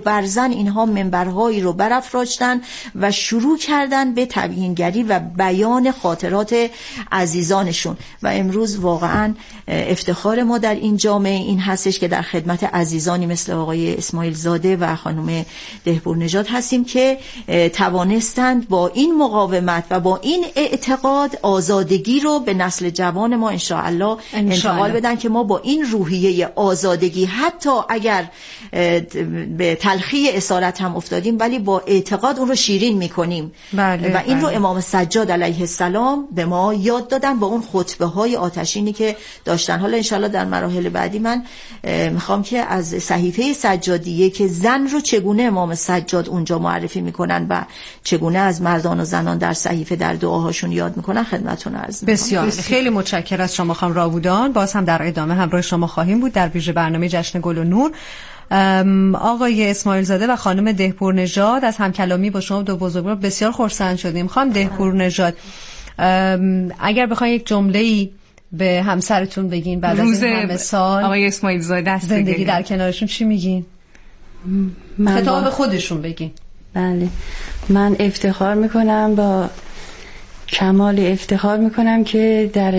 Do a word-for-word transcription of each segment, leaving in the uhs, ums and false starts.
برزن اینها منبرهایی رو برافراشتن و شروع کردن به تبیینگری و بیان خاطرات عزیزانشون و امروز واقعا افتخار ما در این جامعه این هستش که در خدمت عزیزانی مثل آقای اسماعیل زاده و خانم دهپور نژاد هستیم که توانستند با این مقاومت و با این اعتقاد آزادگی رو به نسل جوان ما انشاءالله انتقال بدن که ما با این روحیه آزادگی حتی اگر به تلخی اسارت هم افتادیم ولی با اعتقاد اون رو شیرین میکنیم. بله، و این بله. رو امام سجاد علیه السلام به ما یاد دادن با اون خطبه های آتشینی که داشتن. حالا انشالله در مراحل بعدی من میخوام که از صحیفه سجادیه که زن رو چگونه امام سجاد اونجا معرفی میکنن و چگونه از مردان و زنان در صحیفه در دعاهاشون یاد میکنن خدمتتون عرض میکنم. بسیار, بسیار خیلی متشکرم از شما خانم راودان. باز هم در ادامه همراه شما خواهیم بود در ویژه برنامه جشن گل و نور. آقای اسماعیل زاده و خانم دهپور نژاد از همکلامی با شما دو بزرگوار بسیار خرسند شدیم. خانم دهپور نژاد اگر بخواید یک جمله‌ای به همسرتون بگین بعد از این همه سال آقای اسماعیل زاده زندگی در کنارشون چی میگین؟ خطاب به خودشون بگین. بله، من افتخار میکنم، با کمال افتخار میکنم که در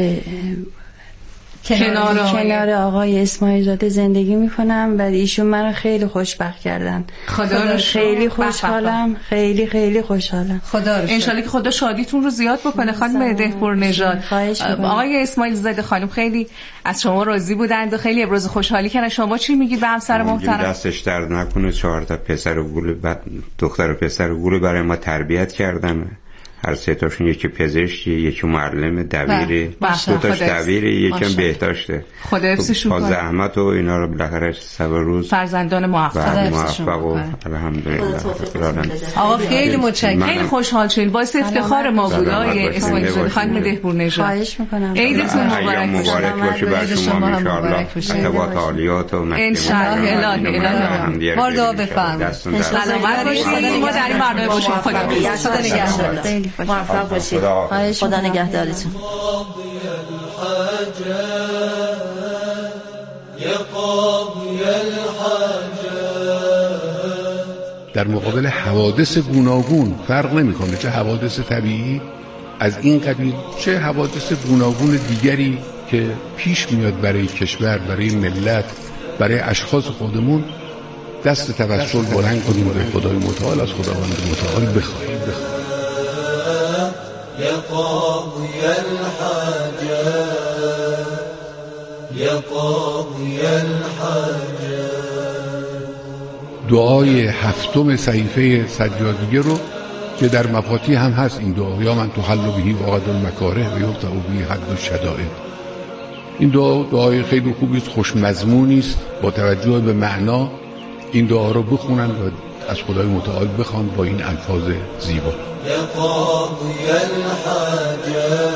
کنار, کنار آقای اسماعیل زاده زندگی میکنم و ایشون منو خیلی خوشبخت کردن. خدا رو خیلی خوشحالم، خیلی خیلی خوشحالم. خدا رو انشالله که خدا شادیتون رو زیاد بکنه. خانم دهپور نژاد، آقای اسماعیل زاده خانم خیلی از شما راضی بودند و خیلی ابراز خوشحالی کردن. شما چی میگید به همسر محترم؟ دستش درد نکنه. چهار تا پسر و گل بعد دختر و پسر و گل برای ما تربیت کردن. هر سه تاشون، یکی پزشکی، یکی معلم، دبیر، دو تاش دبیر، یکی بهداشته. خدا حفظشون کنه. با زحمت و اینا رو بالاخره صبر روز فرزندان موفق موفق و الحمدلله. آقا خیلی متشکرم. خیلی خوشحال شدیم. باعث افتخار ما بود آقای اسماعیل زاده خانم دهپور نژاد. خواهش می‌کنم. عیدتون مبارک باشه برای شما ان شاء الله. اتباع عالیات و ان شاء الله. الهی الهی. وارد بفرمایید. سلامت باشید. ما در این برنامه باشیم. خدا نگهدار. موفق باشید. خدا نگهدارتون. در مقابل حوادث گوناگون فرق نمی‌کنه، چه حوادث طبیعی از این قبیل چه حوادث گوناگون دیگری که پیش میاد برای کشور، برای ملت، برای اشخاص خودمون، دست توسل بلند کنیم به خدای متعال، از خداوند متعال بخواهیم بخواهیم. يا قاضي الحاجات يا قاضي الحاجات. دعای هفتم صحیفه سجادیه رو که در مفاتیح هم هست این دعا، یا من تحل بهی وقد المکاره و یقطع بهی حد الشدائد. این دعا دعای خیلی خوبی است، خوش مضمونی است. با توجه به معنا این دعا رو بخونن و از خدای متعال بخوان با این الفاظ زیبا. يا قاضي الحاجات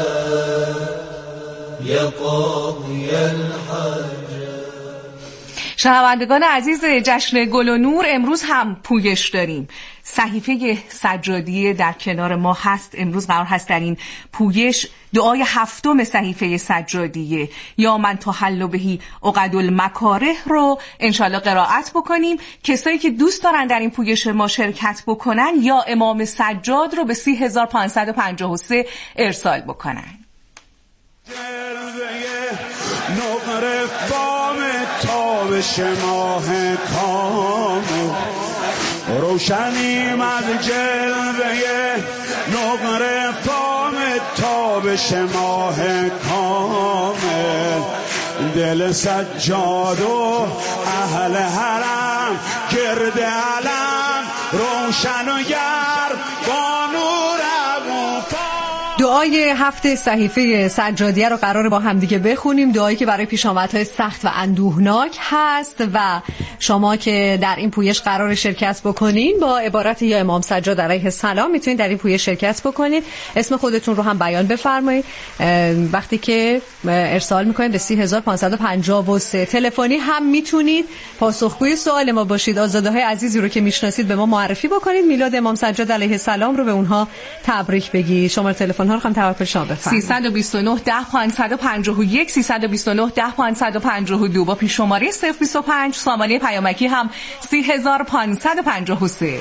يا قاضي الحاجات. شنوندگان عزیز جشن گل و نور، امروز هم پویش داریم. صحیفه سجادیه در کنار ما هست. امروز قرار هست در این پویش دعای هفتم صحیفه سجادیه یا من تحل بهی عقد المکاره رو انشالله قرائت بکنیم. کسایی که دوست دارن در این پویش ما شرکت بکنن یا امام سجاد رو به سی هزار پانصد و پنجاه و سه ارسال بکنن. نقره بام تابش ماه کامل روشنیم از جلوه نقره بام تابش ماه کامل دل سجاد و اهل حرم گرد علم روشن و گر با نور دعای هفت صحیفه سجادیه رو قراره با هم دیگه بخونیم. دعایی که برای پیشامدهای سخت و اندوهناک هست و شما که در این پویش قرار شرکت بکنین با عبارت یا امام سجاد علیه السلام میتونید در این پویش شرکت بکنید. اسم خودتون رو هم بیان بفرمایید وقتی که ارسال میکنید به سی هزار پانصد و پنجاه و سه. تلفنی هم میتونید پاسخگوی سوال ما باشید. آزاده‌های عزیزی رو که میشناسید به ما معرفی بکنید. میلاد امام سجاد علیه السلام رو به اونها تبریک بگید. شماره تلفن ها رو خانم توکلی شما بفرمایید. سیصد و بیست و نه ده پانصد و پنجاه و یک سیصد و بیست و نه ده پانصد و پنجاه و دو با پیش شماره صفر بیست و پنج، سامانه پیامکی هم سی هزار و پانصد و پنجاه و سه.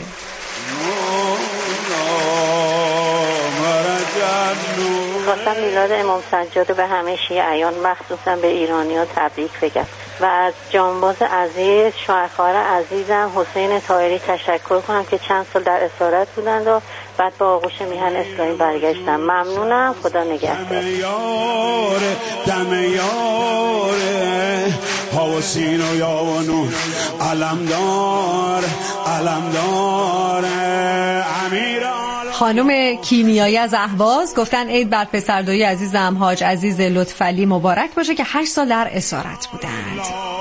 خواستم میلاد امام سجاد به همه شیعیان مخصوصا به ایرانیان تبریک بگم و از جانباز عزیز شوهرخوار عزیزم حسین طاهری تشکر کنم که چند سال در اسارت بودند و بعد با آغوش میهن اسلامی برگشتم. ممنونم، خدا نگهدار. دم یاره دم یاره حواسین و یاونون علمدار علمدار امیران. خانم کیمیایی از اهواز گفتن عید بر پسردوی عزیزم حاج عزیز لطفعلی مبارک باشه که هشت سال در اسارت بودند.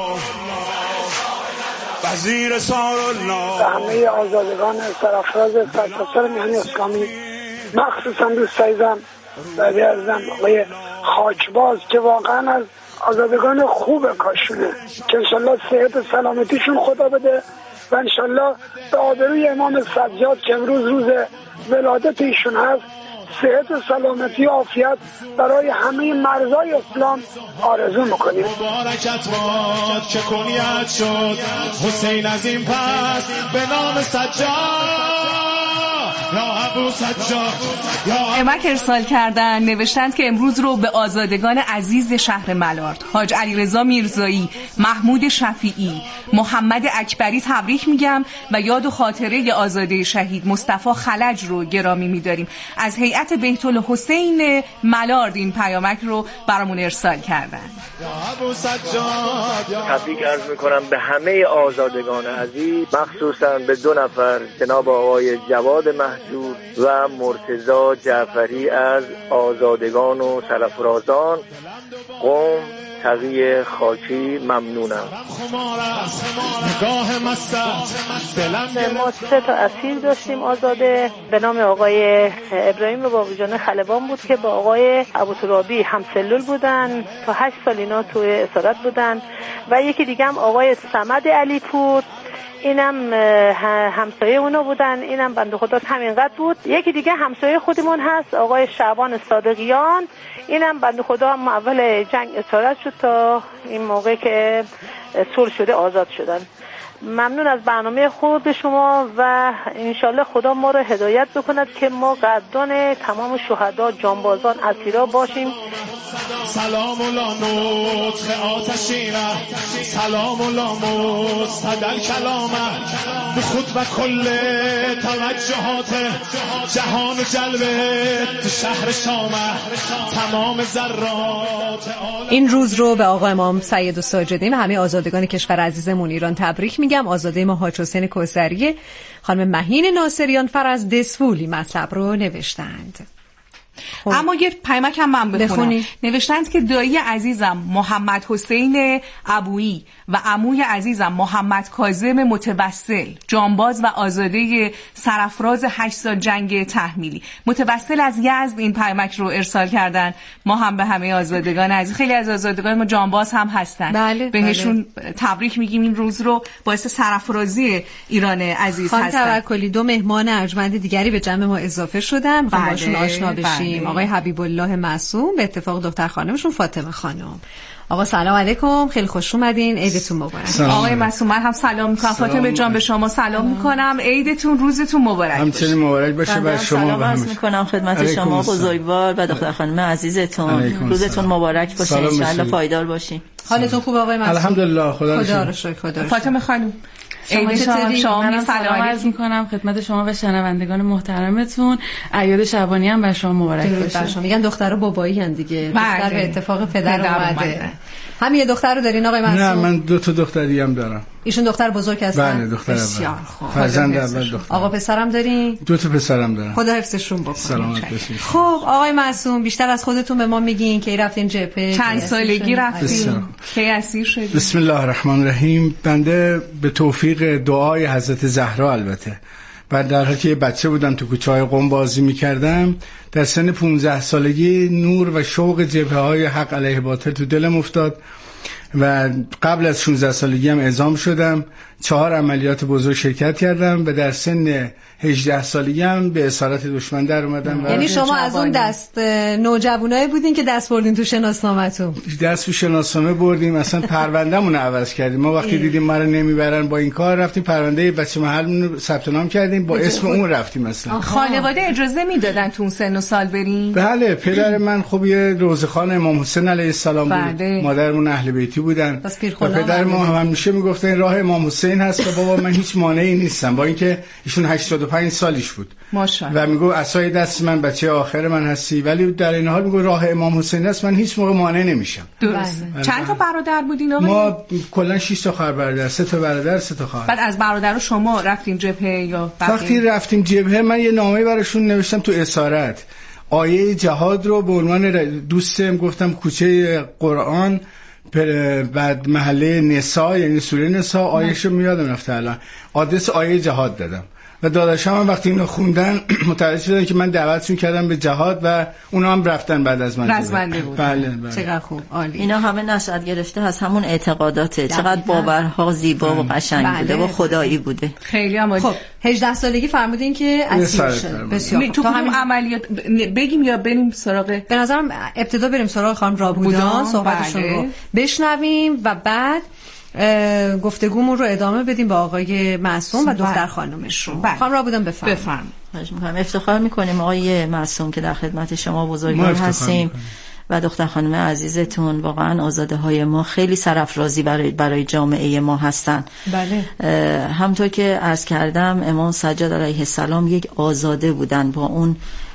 وزیر سارالله به همه آزادگان سرافراز سرتاسر میهن اسلامی مخصوصا دوست عزیزم برای عزیزم آقای خاکباز که واقعا از آزادگان خوب کاشونه که انشالله صحت و سلامتیشون خدا بده و انشالله به آبروی امام سجاد که امروز روز ولادت ایشون هست صحت و سلامتی و عافیت برای همه مرزای اسلام آرزو میکنیم. مبارکت باد که کنیت شد حسین از این پس به نام سجاد یا ابو سجاد. امک ارسال کردن نوشتند که امروز رو به آزادگان عزیز شهر ملارد حاج علیرضا میرزایی، محمود شفیعی، محمد اکبری تبریک میگم و یاد و خاطره آزاده شهید مصطفی خلج رو گرامی میداریم. از هیئت بیت الحسین ملارد این پیامک رو برامون ارسال کردن. تبریک عرض میکنم به همه آزادگان عزیز، مخصوصا به دو نفر جناب آقای جواد محجوب و مرتضی جعفری از آزادگان و سرافرازان قم تقی خاکی. ممنونم. ما سه تا اسیر داشتیم آزاده به نام آقای ابراهیم باقیجان خلبان بود که با آقای ابوترابی همسلول بودن تا هشت سال اینا توی اسارت بودن و یکی دیگه هم آقای صمد علیپور، اینم همسایه اونا بودن، اینم بنده خدا همینقدر بود. یکی دیگه همسایه خودمون هست آقای شعبان صادقیان، اینم بنده خدا هم اول جنگ اسارت شد تا این موقع که صلح شده آزاد شدن. ممنون از برنامه خوب شما و انشالله خدا ما رو هدایت بکند که ما قدردان تمام شهدا، جانبازان، اسیرا باشیم. سلام الله نطق آتشینه سلام الله مستدل کلامه به خود و کل توجهات جهان جلوه شهر شامه تمام ذرات. این روز رو به آقا امام سید الساجدین و همه آزادگان کشور عزیزمون ایران تبریک میگم. آزاده ما حاج حسین کوثری، خانم مهین ناصریان فر از دسفولی مطلب رو نوشتند. خب. اما یه پیامک هم من بخونم. بخونی. نوشتند که دایی عزیزم محمد حسین ابویی و عموی عزیزم محمد کاظم متوسل، جانباز و آزاده سرافراز هشت سال جنگ تحمیلی، متوسل از یزد این پیامک رو ارسال کردن. ما هم به همه آزادگان عزیز، خیلی از آزادگان ما جانباز هم هستن، بله، بهشون بله. تبریک میگیم. این روز رو باعث سرافرازی ایران عزیز هستن. خانم توکلی دو مهمان ارجمند دیگری به جمع ما اضافه شدن، میخوام بله، باشون آشنا بشیم. بله. آقای حبیب الله معصوم به اتفاق دختر خانمشون فاطمه خانم. آقا سلام علیکم، خیلی خوش اومدین، عیدتون مبارک. آقای معصوم من هم سلام میکنم. فاطمه جان به شما سلام میکنم، عیدتون روزتون مبارک باشه. همچنین مبارک باشه بر شما. سلام عرض میکنم خدمت شما بزرگوار و دختر خانم عزیزتون، روزتون مبارک باشه، ان شاء الله پایدار باشین. حالتون خوبه آقای معصوم؟ الحمدلله، خدا رو شکر. خدا رو شکر. فاطمه خانم شما چطوری؟ منم سلام عرض میکنم خدمت شما و شنوندگان محترمتون. اعیاد شعبانی هم بر شما مبارک باشه. میگن دخترها بابایی ان دیگه، دختر به اتفاق پدر اومده. همین یه دختر رو دارین آقای معصوم؟ نه، من دو تا دختری هم دارم. ایشون دختر بزرگ هستن؟ بله، دختر بسیار خوب. فرزند اول دختر. آقا پسرم دارین؟ دو تا پسرم دارم. خدا حفظشون بکنه. سلامت باشید. خب آقای معصوم بیشتر از خودتون به ما میگین که رفتین جبهه، چند سالگی رفتین، کی اسیر شدین؟ بسم الله الرحمن الرحیم. بنده به توفیق دعای حضرت زهرا البته بعد در حالی که یه بچه بودم تو کوچه‌های قم بازی می‌کردم، در سن پانزده سالگی نور و شوق جبهه‌های حق علیه باطل تو دلم افتاد و قبل از شانزده سالگی هم اعزام شدم. چهار عملیات بزرگ شرکت کردم و در سن هجده سالگی هم به اسارت دشمن در اومدم. یعنی شما از اون دست نوجوانایی بودین که دست بردین تو شناسنامه‌تون؟ دست تو شناسنامه بردیم، اصلا پروندهمون رو عوض کردیم. ما وقتی دیدیم ما رو نمیبرن با این کار، رفتیم پرونده بچه محل ثبت نام کردیم، با اسم اون رفتیم. مثلا خانواده اجازه میدادن تو سن و سال بریم؟ بله، پدر من خب یه روزخوان امام حسین علیه السلام بود. بله. مادرمون اهل بیتی بودن و پدر ما همیشه میگفتن راه امام حسین هست و بابا من هیچ مانعی نیستم، با اینکه ایشون هشتاد و پنج سالش بود ماشاءالله و میگه عصای دست من بچه آخر من هستی، ولی در این حال میگه راه امام حسین است، من هیچ موقع مانع نمیشم. درسته. چند تا برادر بودین آقا؟ ما کلا شش تا خواهر برادر، سه تا برادر، سه تا خواهر. بعد از برادرها شما رفتین جبهه یا بقیه؟ وقتی رفتیم جبهه من یه نامه براشون نوشتم تو اسارت، آیه جهاد رو به عنوان دوستم گفتم کوچه قرآن، بعد محله نساء یعنی سوره نساء، آیه‌شو میادم رفته الان، آدرس آیه جهاد دادم و داداشم هم وقتی اینو خوندن متوجه شدن که من دعوتشون کردم به جهاد و اونا هم رفتن بعد از من. رزمنده بود. بله بله. چقدر خوب، عالی. اینا همه نشأت گرفته از همون اعتقاداته. چقدر باورها زیبا و قشنگ بله. بوده و خدایی بوده. خیلی هم خب هجده سالگی فرمودین که اسیر شد. بسیار تو همین عملیات بگیم یا بریم سراغ؟ به نظرم ابتدا بریم سراغ خانم رابودان، صحبتشون رو بشنویم و بعد گفتگومون رو ادامه بدیم با آقای معصوم و دختر خانمشون. خانم رابودان بفرمایید. بفرمایید. افتخار میکنیم آقای معصوم که در خدمت شما بزرگوار هستیم و دختر خانم عزیزتون. واقعا آزاده های ما خیلی سرافرازی برای برای جامعه ما هستن. بله. همونطور که عرض کردم امام سجاد علیه السلام یک آزاده بودن، با اون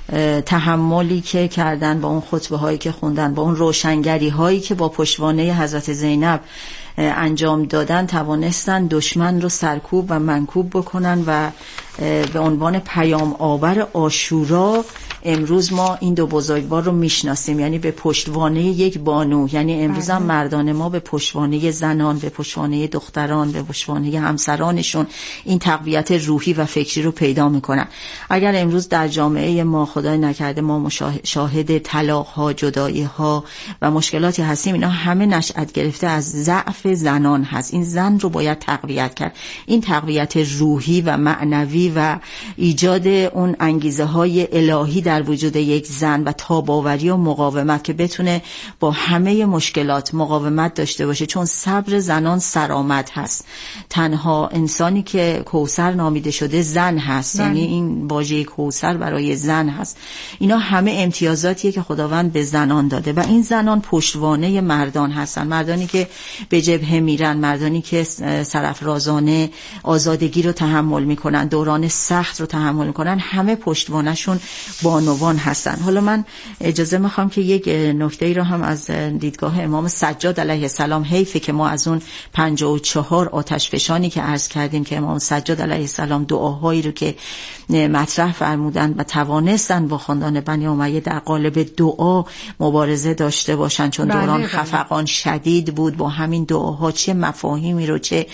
تحملی که کردن، با اون خطبه هایی که خوندن، با اون روشنگری هایی که با پشتوانه حضرت زینب انجام دادن، توانستن دشمن رو سرکوب و منکوب بکنن و به عنوان پیام آور عاشورا امروز ما این دو بزرگوار رو میشناسیم، یعنی به پشتوانه یک بانو. یعنی امروز هم مردان ما به پشتوانه زنان، به پشتوانه دختران، به پشتوانه همسرانشون این تقویت روحی و فکری رو پیدا میکنن. اگر امروز در جامعه ما خدای نکرده ما شاهد طلاق ها، جدایی ها و مشکلاتی هستیم، اینا همه نشأت گرفته از ضعف زنان هست. این زن رو باید تقویت کرد. این تقویت روحی و معنوی و ایجاد اون انگیزه های الهی در وجود یک زن و تاباوری و مقاومت که بتونه با همه مشکلات مقاومت داشته باشه، چون صبر زنان سرآمد هست. تنها انسانی که کوثر نامیده شده زن هست، یعنی این واژه کوثر برای زن هست. اینا همه امتیازاتیه که خداوند به زنان داده و این زنان پشتوانه مردان هستن. مردانی که به جبهه میرن، مردانی که سرافرازانه آزادگی رو تحمل میکنن، دوران سخت رو تحمل میکنن، همه پشتوانهشون بانوان هستن. حالا من اجازه میخوام که یک نکته ای رو هم از دیدگاه امام سجاد علیه السلام، حیفه که ما از اون پنجاه و چهار آتش فشانی که عرض کردیم که امام سجاد علیه السلام دعاهایی رو که مطرح فرمودن و توانستن با خاندان بنی امیه در قالب دعا مبارزه داشته باشن، چون دوران بله خفقان شدید بود. با همین دعاها چه مفاهیمی رو، چه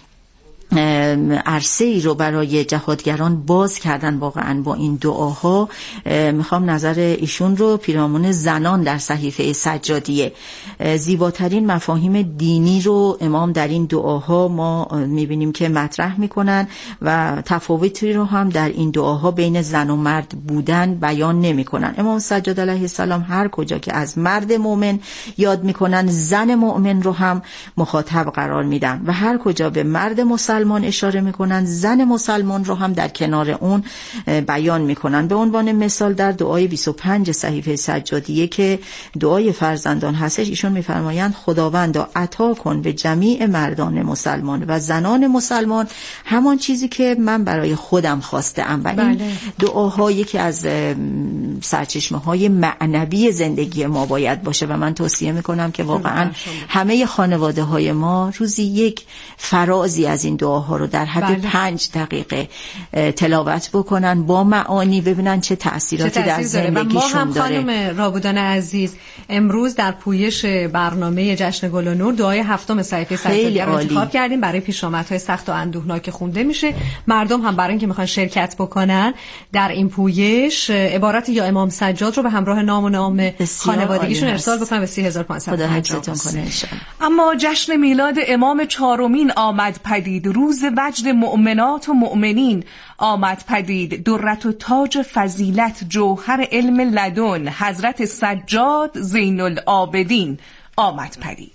عرصه ای رو برای جهادگران باز کردن واقعا با این دعاها. میخوام نظر ایشون رو پیرامون زنان در صحیفه سجادیه. زیباترین مفاهیم دینی رو امام در این دعاها ما میبینیم که مطرح میکنن و تفاوتی رو هم در این دعاها بین زن و مرد بودن بیان نمیکنن. امام سجاد علیه السلام هر کجا که از مرد مؤمن یاد میکنن، زن مؤمن رو هم مخاطب قرار میدن و هر کجا به مرد مسلمان اشاره میکنن، زن مسلمان رو هم در کنار اون بیان میکنن. به عنوان مثال در دعای بیست و پنج صحیفه سجادیه که دعای فرزندان هستش، ایشون میفرمایند خداوندا عطا کن به جمیع مردان مسلمان و زنان مسلمان همان چیزی که من برای خودم خواستم. و این دعاهایی که از سرچشمه های معنوی زندگی ما باید باشه و من توصیه میکنم که واقعا همه خانواده های ما روزی یک فرازی از این دعاها رو در حد بله. پنج دقیقه تلاوت بکنن با معانی، ببینن چه تأثیراتی در زندگیشون داره. ما هم خانم رابودان عزیز امروز در پویش برنامه جشن گل و نور دعای هفتم صحیفه سجادیه رو انتخاب کردیم برای پیشامدهای سخت و اندوهناک خونده میشه. مردم هم برای اینکه میخوان شرکت بکنن در این پویش عبارت یا امام سجاد رو به همراه نام و نام خانوادگیشون ارسال بکنن به سی هزار و پانصد. خدا حفظتون کنه. اما جشن میلاد امام چهارمین آمد پدید، روز وجد مؤمنات و مؤمنین آمد پدید، درت و تاج فضیلت جوهر علم لدن، حضرت سجاد زین العابدین آمد پدید.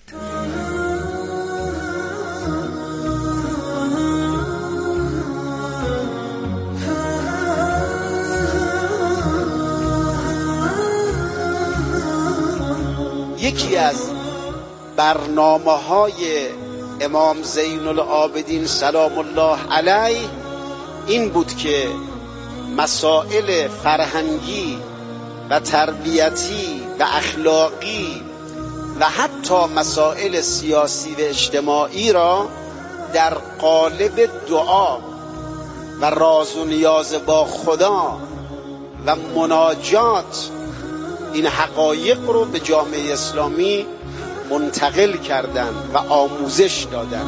یکی از برنامه‌های امام زین العابدین سلام الله علیه این بود که مسائل فرهنگی و تربیتی و اخلاقی و حتی مسائل سیاسی و اجتماعی را در قالب دعا و راز و نیاز با خدا و مناجات این حقایق رو به جامعه اسلامی منتقل کردن و آموزش دادن.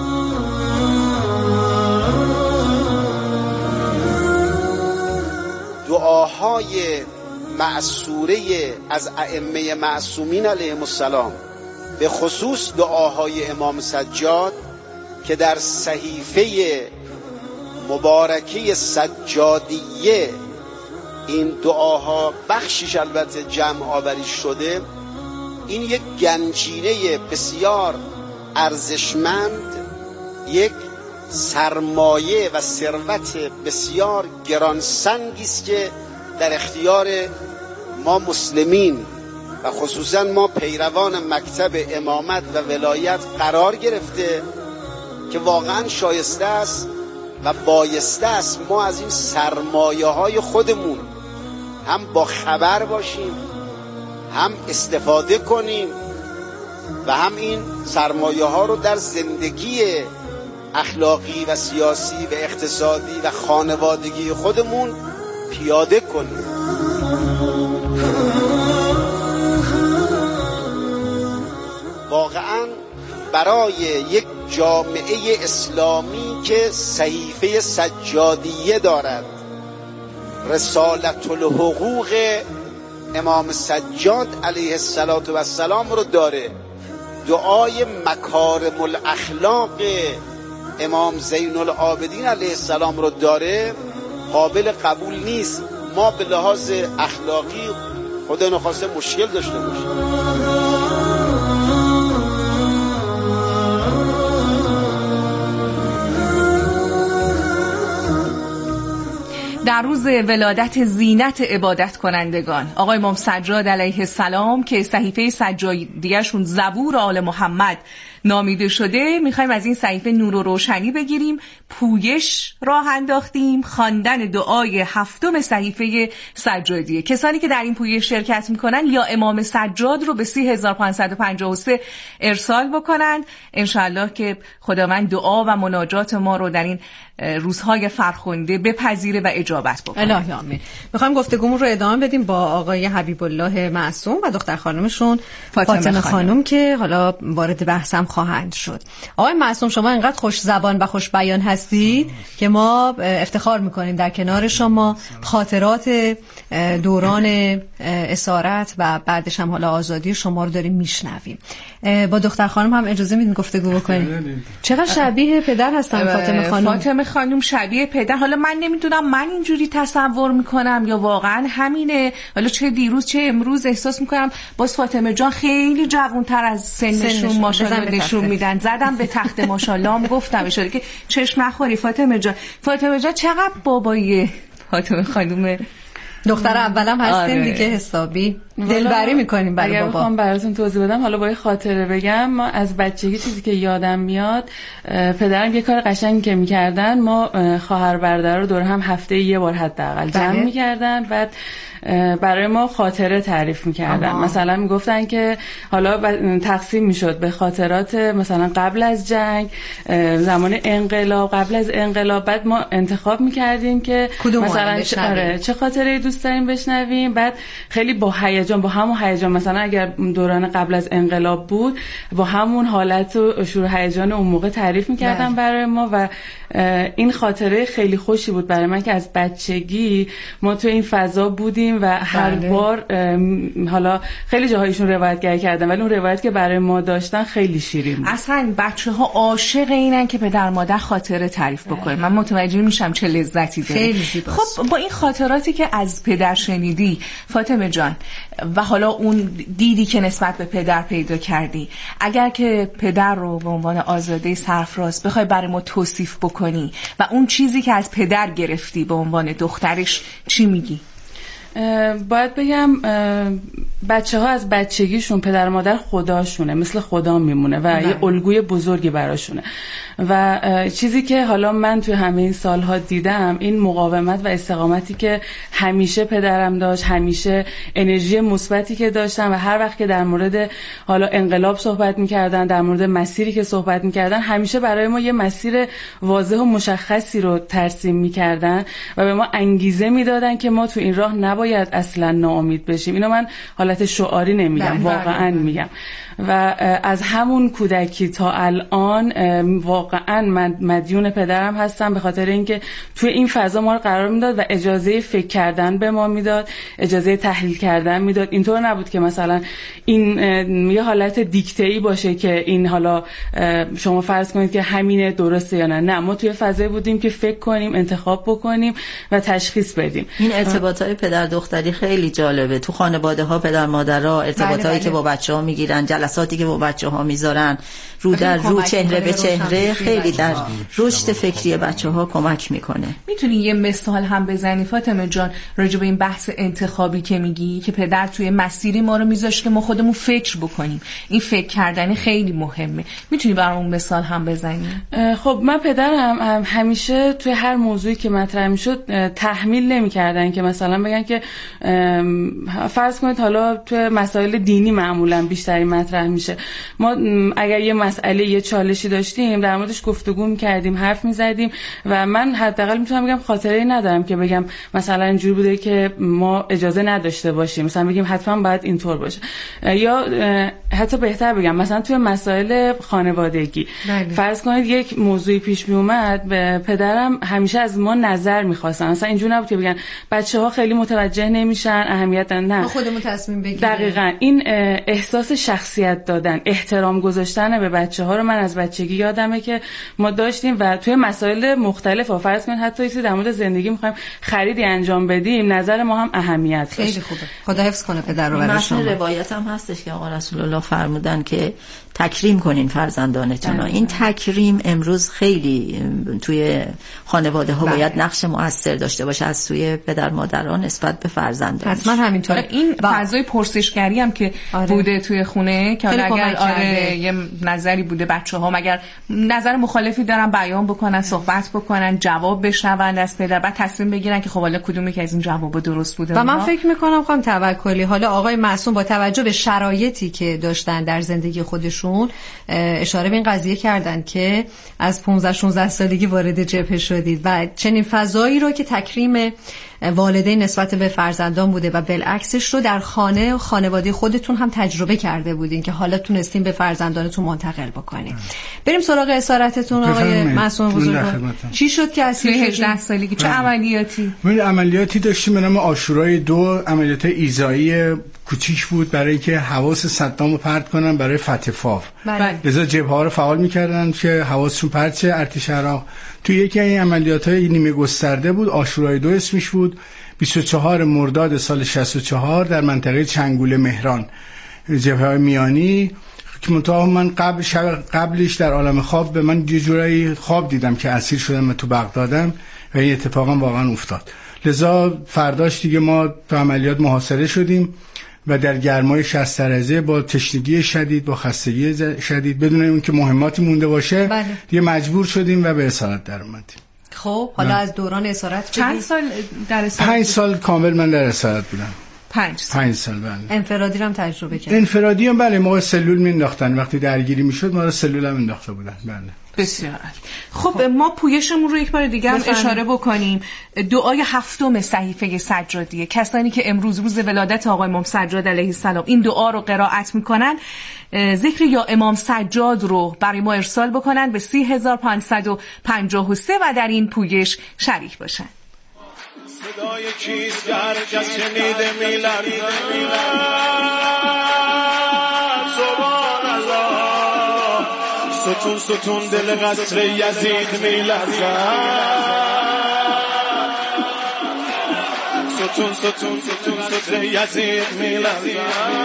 دعاهای معصوره از ائمه معصومین علیهم السلام، به خصوص دعاهای امام سجاد که در صحیفه مبارکه سجادیه این دعاها بخشش البته جمع آوری شده، این یک گنجینه بسیار ارزشمند، یک سرمایه و ثروت بسیار گرانسنگی است که در اختیار ما مسلمین و خصوصا ما پیروان مکتب امامت و ولایت قرار گرفته که واقعا شایسته است و بایسته است ما از این سرمایه های خودمون هم با خبر باشیم، هم استفاده کنیم و هم این سرمایه ها رو در زندگی اخلاقی و سیاسی و اقتصادی و خانوادگی خودمون پیاده کنیم. واقعا برای یک جامعه اسلامی که صحیفه سجادیه دارد، رسالت الحقوق امام سجاد علیه السلام رو داره، دعای مکارم الاخلاق امام زین العابدین علیه السلام رو داره، قابل قبول نیست ما به لحاظ اخلاقی خدا نخواسته مشکل داشته باشیم. در روز ولادت زینت عبادت کنندگان آقای امام سجاد علیه السلام که صحیفه سجادیه‌شون زبور آل محمد نامیده شده، میخوایم از این صحیفه نور و روشنی بگیریم. پویش راه انداختیم، خواندن دعای هفتم صحیفه سجادیه. کسانی که در این پویش شرکت میکنن یا امام سجاد رو به سی هزار و پانصد و پنجاه و سه ارسال بکنند، انشالله که خداوند دعا و مناجات ما رو در این روزهای فرخنده بپذیره و اجابت بکنه. الهی آمین. میخوایم گفتگومون رو ادامه بدیم با آقای حبیب الله معصوم و دختر خانمشون فاطمه, فاطمه خانم. خانم که حالا وارد بحثم خواهند شد. آقای معصوم، شما اینقدر خوش زبان و خوش بیان هستید که ما افتخار میکنیم در کنار شما خاطرات دوران اسارت و بعدش هم حالا آزادی شما رو داریم میشنویم. با دختر خانم هم اجازه میدین گفتگو بکنیم؟ چقدر شبیه پدر هستن فاطمه خانم. فاطمه خانم شبیه پدر. حالا من نمیدونم من اینجوری تصور میکنم یا واقعا همینه. حالا چه دیروز چه امروز احساس میکنم باز فاطمه جان خیلی جوانتر از سنشون ماشاءالله نشون میدن. زدم به تخت ماشاءالله هم گفتم اشاره که چشم نخوری فاطمه جان. فاطمه جان چقدر بابایی فاطمه خانم. دختر اولم هستیم. آره. دیگه حسابی دلبری میکنیم برای بابا. اگه بخوام براتون توضیح بدم، حالا با یه خاطره بگم، ما از بچگی چیزی که یادم میاد، پدرم یه کار قشنگی که میکردن، ما خواهر برادر رو دور هم هفته یه بار حداقل جمع میکردن، بعد برای ما خاطره تعریف میکردن. آها. مثلا میگفتن که حالا تقسیم میشد به خاطرات مثلا قبل از جنگ، زمان انقلاب، قبل از انقلاب، بعد ما انتخاب میکردیم که مثلا چه, چه خاطره دوست داریم بشنویم. بعد خیلی با هیجان، با همون هیجان، مثلا اگر دوران قبل از انقلاب بود، با همون حالت و شور هیجان اون موقع تعریف میکردن برای ما و این خاطره خیلی خوشی بود برای من که از بچگی ما تو این فضا بودیم و هر بله. بار حالا خیلی جاهایشون روایتگری کردن ولی اون روایت که برای ما داشتن خیلی شیرین بود. اصلا بچه‌ها عاشق اینن که پدر مادر خاطره تعریف بکنه. من متوجه میشم چه لذتی داره. خیلی زیباست. خب با این خاطراتی که از پدر شنیدی فاطمه جان و حالا اون دیدی که نسبت به پدر پیدا کردی، اگر که پدر رو به عنوان آزاده سرفراز بخوای برای ما توصیف بکنی و اون چیزی که از پدر گرفتی به عنوان دخترش، چی میگی؟ باید بگم بچه ها از بچگیشون پدر مادر خداشونه، مثل خدا میمونه و بله. یه الگوی بزرگی براشونه و چیزی که حالا من توی همه این سالها دیدم، این مقاومت و استقامتی که همیشه پدرم داشت، همیشه انرژی مثبتی که داشتن و هر وقت که در مورد حالا انقلاب صحبت میکردن، در مورد مسیری که صحبت میکردن، همیشه برای ما یه مسیر واضح و مشخصی رو ترسیم میکردن و به ما انگیزه میدادن که ما تو این راه نباید اصلا ناامید بشیم. اینو من حالت شعاری نمیگم، واقعا میگم. و از همون کودکی تا الان واقعا من مدیون پدرم هستم، به خاطر اینکه توی این فضا ما رو قرار میداد و اجازه فکر کردن به ما میداد، اجازه تحلیل کردن میداد. اینطور نبود که مثلا این یه حالت دیکته‌ای باشه که این حالا شما فرض کنید که همینه درسته یا نه. نه، ما توی فضایی بودیم که فکر کنیم، انتخاب بکنیم و تشخیص بدیم. این ارتباطای پدر دختری خیلی جالبه. تو خانواده ها پدر مادرها ارتباطایی بله بله. که با بچه‌ها میگیرن، جلساتی که با بچه‌ها میذارن، رو در رو، چهره به چهره، خیلی در رشد فکری بچه‌ها کمک میکنه. میتونی یه مثال هم بزنی فاطمه جان راجع به این بحث انتخابی که میگی که پدر توی مسیری ما رو میذاشت که ما خودمون فکر بکنیم؟ این فکر کردن خیلی مهمه. میتونی برامون مثال هم بزنی؟ خب من پدرم همیشه توی هر موضوعی که مطرح میشد تحمیل نمی‌کردن که مثلا بگن که فرض کنید حالا توی مسائل دینی معمولا بیشتری مطرح میشه. ما اگر یه مسئله، یه چالشی داشتیم، در موردش گفتگو می‌کردیم، حرف می‌زدیم و من حداقل میتونم بگم خاطره‌ای ندارم که بگم مثلا اینجوری بوده که ما اجازه نداشته باشیم، مثلا بگیم حتما باید اینطور باشه. یا حتی بهتر بگم مثلا توی مسائل خانوادگی بله. فرض کنید یک موضوعی پیش می اومد، پدرم همیشه از ما نظر می‌خواستن. مثلا اینجوری نبود که بگن بچه‌ها خیلی متوجه نمیشن، اهمیت نداره. نه، خودمون تصمیم بگیریم. دقیقاً این احساس شخصیت دادن، احترام گذاشتن به بچه‌ها رو من از بچگی یادمه که ما داشتیم و توی مسائل مختلف، فرض کنید حتی چیزی در مورد زندگی می‌خوایم خریدی انجام بدیم، نظر ما هم اهمیت داشت. خیلی خوبه. خدا حفظ کنه پدر رو برای شما. روایت هم هستش که آقا رسول الله فرمودن که تکریم کنین فرزندانتون. این تکریم امروز خیلی توی خانواده ها باید نقش مؤثر داشته باشه از سوی پدر مادران نسبت به فرزندان. حتما همینطوره. این فضای پرسشگری هم که آره. بوده توی خونه که اگر آره یه نظری بوده بچه‌ها مگر نظر مخالفی دارن بیان بکنن، صحبت بکنن، جواب بشنون از پدر، بعد تصمیم بگیرن که خب حالا کدومی که از این جوابا درست بوده. و من فکر می‌کنم خانم توکلی حالا آقای معصوم با توجه به شرایطی که داشتن در زندگی خودشون اشاره به این قضیه کردن که از پانزده شانزده سالگی وارد جبهه شدید و چنین فضایی رو که تکریم والدین نسبت به فرزندان بوده و بالعکسش رو در خانه و خانواده خودتون هم تجربه کرده بودین که حالا تونستین به فرزندانتون منتقل بکنین. بریم سراغ اسارتتون آقای معصوم بزرگوار. چی شد که از هجده سالگی چه عملیاتی؟ من عملیاتی داشتیم به نام عاشورای دو، عملیات ایذایی کوچیک بود برای اینکه حواس صدام رو پرت کنن برای فتح فاو. لذا جبهه ها رو فعال می‌کردن که حواسشون پرت شه. ارتشه‌ها توی یکی از این عملیات‌های نیمه گسترده بود، عاشورای دو اسمش بود، بیست و چهارم مرداد سال شصت و چهار در منطقه چنگوله مهران، جبهه میانی. که منتها من قبل شب قبلش در عالم خواب به من یه جورایی خواب دیدم که اسیر شدم و تو بغدادم و این اتفاقا واقعا افتاد. لذا فرداش دیگه ما تو عملیات محاصره شدیم و در گرمای شصت درجه با تشنگی شدید، با خستگی شدید، بدون اینکه مهماتی مونده باشه بله. دیگه مجبور شدیم و به اسارت در اومدیم. خب حالا نه. از دوران اسارت چند سال در اسارت؟ پنج سال کامل من در اسارت بودم. پنج سال. پنج سال بله. انفرادی رو هم تجربه کردم. انفرادی هم بله، موقع سلول مینداختن، وقتی درگیری میشد ما رو سلول هم انداخته بودن. بله. بسیار. خب ما پویشمون رو یک بار دیگه هم اشاره بکنیم. دعای هفتم صحیفه سجادیه. کسانی که امروز روز ولادت آقای امام سجاد علیه السلام این دعا رو قرائت میکنن، ذکر یا امام سجاد رو برای ما ارسال بکنن به سی هزار پانصد و پنجاه و سه و در این پویش شریک باشن. صدای کیست گر کس شنیده میلرزد، سبحان الله، ستون ستون دل قصر یزید میلرزد، ستون ستون ستون ستون یزید میلرزد،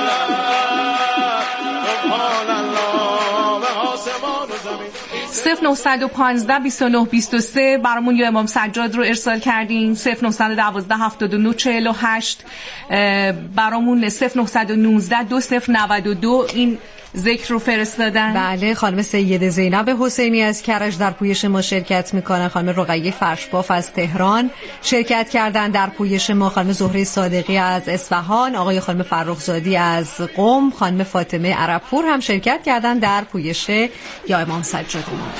سبحان الله و آسمان و زمین. صفر نه یک پنج دو نه دو سه برامون یا امام سجاد رو ارسال کردین. صفر نه یک دو هفتاد و نه چهل و هشت برامون. صفر نه یک نه دو صفر نه دو این ذکر رو فرستادن. بله، خانم سید زینب حسینی از کرج در پویش ما شرکت میکنن. خانم رقیه فرشباف از تهران شرکت کردن در پویش ما. خانم زهره صادقی از اصفهان، آقای خانم فرخزادی از قم، خانم فاطمه عربپور هم شرکت کردن در پویش یا امام سجاد ما.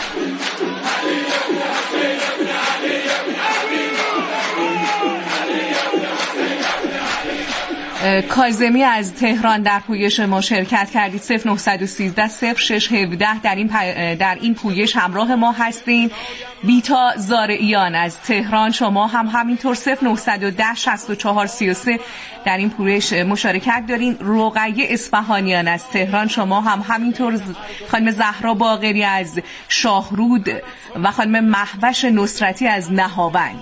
کاظمی از تهران در پویش ما شرکت کردید. صفر نه یک سه صفر شش یک هفت در این در این پویش همراه ما هستین. بیتا زارعیان از تهران شما هم همینطور. صفر نه یک صفر شصت و چهار سی و سه در این پویش مشارکت دارین. رقیه اصفهانیان از تهران شما هم همینطور. خانم زهرا باقری از شاهرود و خانم مهوش نصرتی از نهاوند.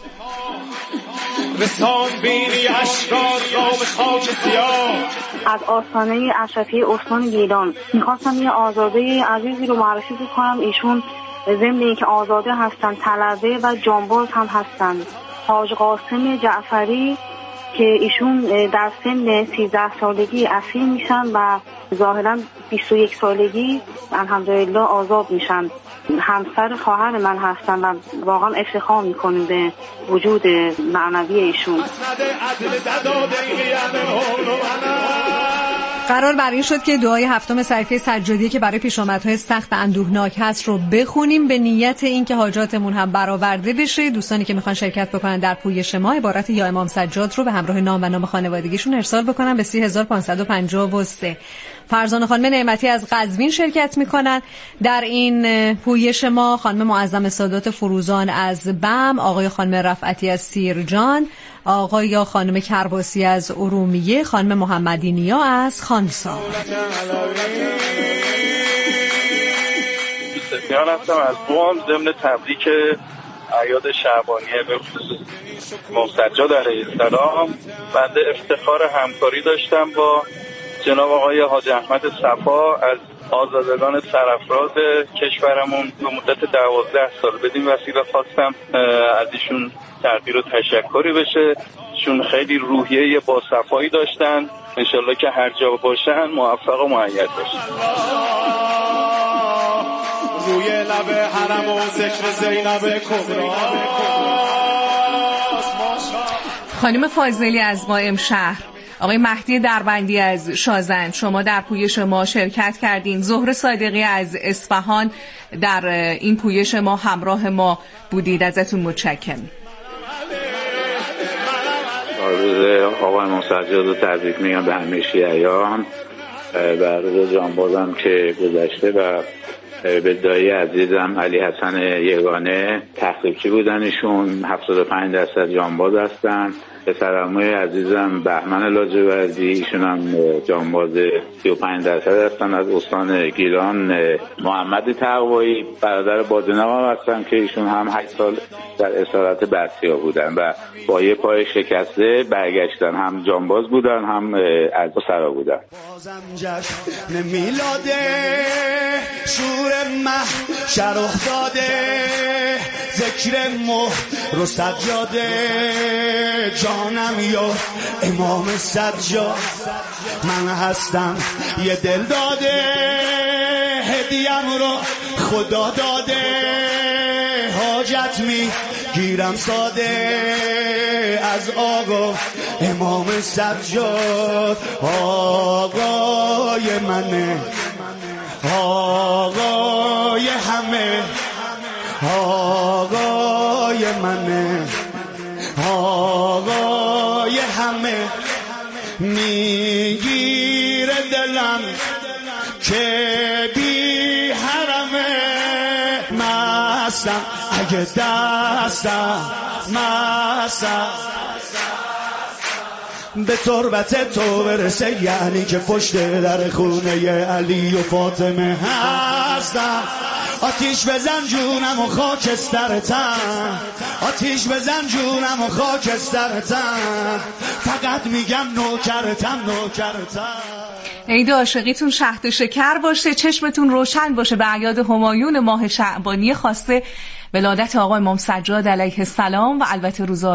رسان بینی اشکار را به خاک سیاه. از آستانه اشرفی عثمان گیلان میخواستم یه آزاده عزیزی رو معرفی بکنم. ایشون ضمن اینکه آزاده هستن، طلبه و جانباز هم هستن. حاج قاسم جعفری که ایشون در سن سیزده سالگی اسیر میشن و ظاهرا بیست و یک سالگی الحمدلله آزاد میشن. همسر خواهر من هستن و واقعا افتخار میکنیم به وجود معنوی ایشون. قرار بر این شد که دعای هفتم صحیفه سجادیه که برای پیشامدهای سخت و اندوهناک هست رو بخونیم به نیت اینکه حاجاتمون هم برآورده بشه. دوستانی که میخوان شرکت بکنن در پویش ما عبارت یا امام سجاد رو به همراه نام و نام خانوادگیشون ارسال بکنن به سی هزار پانصد و پنجاه و سه. فرزانه خانم نعمتی از قزوین شرکت میکنن در این پویش ما. خانم معظم سادات فروزان از بم، آقای خانم رفعتی از سیرجان، آقای یا خانم کرباسی از ارومیه، خانم محمدی نیا از خانسا. سفیان هستم از بوام. ضمن تبریک اعیاد شعبانیه به خصوص امام سجاد علیه السلام بنده افتخار همکاری داشتم با جناب آقای حاج احمد صفا از آزادگان سرافراز کشورمون به مدت دوازده سال. بدین وسیله خواستم از ایشون تقدیر و تشکری بشه. چون خیلی روحیه با صفایی داشتن. انشالله که هر جا باشن موفق و مؤید باشن. روی لب حرم و ذکر زینب کبرا. خانم فاضلی از قائم شهر، آقای مهدی دربندی از شازند شما در پویش ما شرکت کردین. زهره صادقی از اصفهان در این پویش ما همراه ما بودید. ازتون متشکرم. روز آقای امام سجاد رو تبریک میگم به همه شیعیان و روز جانبازم که گذشته و به دایی عزیزم علی حسن یگانه تحقیقچی بودن. ایشون هفتاد و پنج درصد جانباز هستن. پسرعموی عزیزم بهمن لاجوردی ایشون هم جانباز سی و پنج درصد هستن از استان گیلان. محمد تقوایی برادر بادنام هم هستن که ایشون هم هشت سال در اسارت بسیا بودن و با یه پای شکسته برگشتن. هم جانباز بودن هم از سرا بودن. بازم جشن میلاده شور محشر افتاده ذکر فکر مهر و سجاده جانم یا امام سجاد من هستم یه دل داده هدیم رو خدا داده حاجت می گیرم ساده از آقا امام سجاد آقای منه آقای همه آقای منه آقای همه میگیره دلم که بی حرمه مستم اگه دستم مستم به تربت تو برسه یعنی که پشت در خونه علی و فاطمه هستم آتیش بزن جونم و خاکسترتم آتیش بزن جونم و خاکسترتم فقط میگم نوکرتم نوکرتم. عید عاشقیتون شهد و شکر باشه، چشمتون روشن باشه به اعیاد همایون ماه شعبانی، خواسته ولادت آقا امام سجاد علیه السلام و البته روز